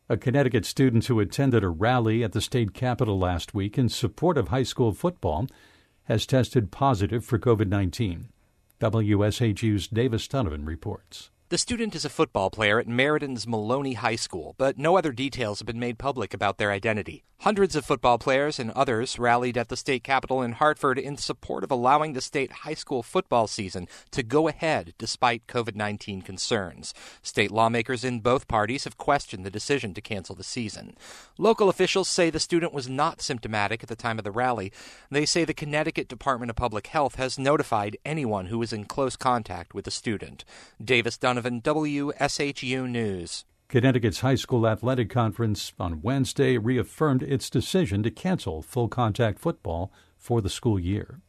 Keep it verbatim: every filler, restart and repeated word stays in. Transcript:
A Connecticut student who attended a rally at the state capitol last week in support of high school football has tested positive for covid nineteen. W S H U's Davis Donovan reports. The student is a football player at Meriden Maloney High School, but no other details have been made public about their identity. Hundreds of football players and others rallied at the state capitol in Hartford in support of allowing the state high school football season to go ahead despite covid nineteen concerns. State lawmakers in both parties have questioned the decision to cancel the season. Local officials say the student was not symptomatic at the time of the rally. They say the Connecticut Department of Public Health has notified anyone who was in close contact with the student. Davis Donovan, W S H U News. Connecticut's High School Athletic Conference on Wednesday reaffirmed its decision to cancel full-contact football for the school year.